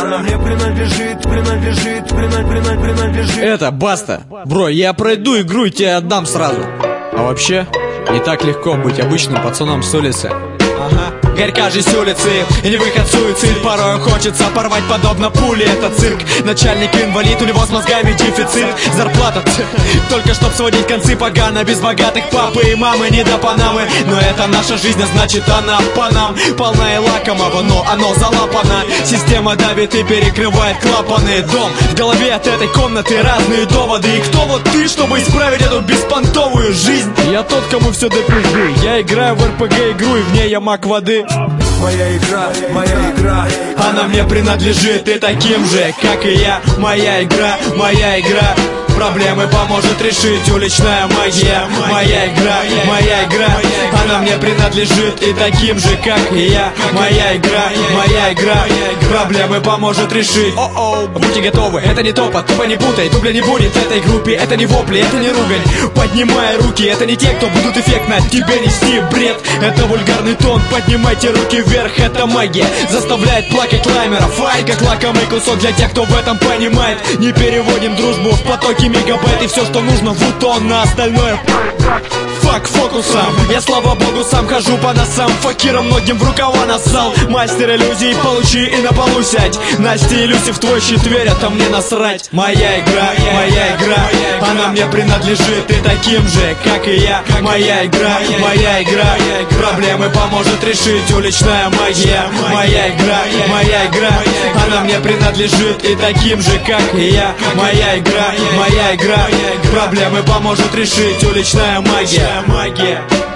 Она мне принадлежит, принадлежит, принадлежит. Это Баста. Бро, я пройду игру и тебе отдам сразу. А вообще, не так легко быть обычным пацаном с улицы. Ага. Горька жизнь с улицы, и не выход суицид. Порой хочется порвать подобно пули. Это цирк, начальник инвалид, у него с мозгами дефицит. Зарплата только чтоб сводить концы погано. Без богатых папы и мамы не до Панамы. Но это наша жизнь, а значит она по нам полна и лакомого, но оно залапано. Система давит и перекрывает клапаны. Дом в голове от этой комнаты, разные доводы. И кто вот ты, чтобы исправить эту беспонтовую жизнь? Я тот, кому все до пизды. Я играю в РПГ игру, и в ней я маг воды. Моя игра, моя игра. Она мне принадлежит, и таким же, как и я. Моя игра, моя игра. Проблемы поможет решить уличная магия. Моя игра, моя игра. Она мне принадлежит, и таким же, как и я. Моя игра, моя игра. Проблемы поможет решить. Будьте готовы, это не топот, тупо не путай. Дубля не будет в этой группе, это не вопли, это не ругань. Поднимай руки, это не те, кто будут эффектно тебе нести бред. Это вульгарный тон, поднимайте руки вверх. Это магия, заставляет плакать лаймеров. Ай, как лакомый кусок для тех, кто в этом понимает. Не переводим дружбу в потоки мегабайт. И все, что нужно, в утон, а остальное фак фокусом. Я, слава богу, сам хожу по носам. Факиром многим в рукава нассал. Мастер иллюзий, получи и на полу сядь. Настя и Люси в твой щит верят, а мне насрать. Моя игра, моя игра. Она мне принадлежит, и таким же, как и я. Моя игра, моя игра. Проблемы поможет решить уличная магия. Моя игра, моя игра. Она мне принадлежит, и таким же, как и я. Моя игра, моя игра. Проблемы поможет решить уличная магия. Магия.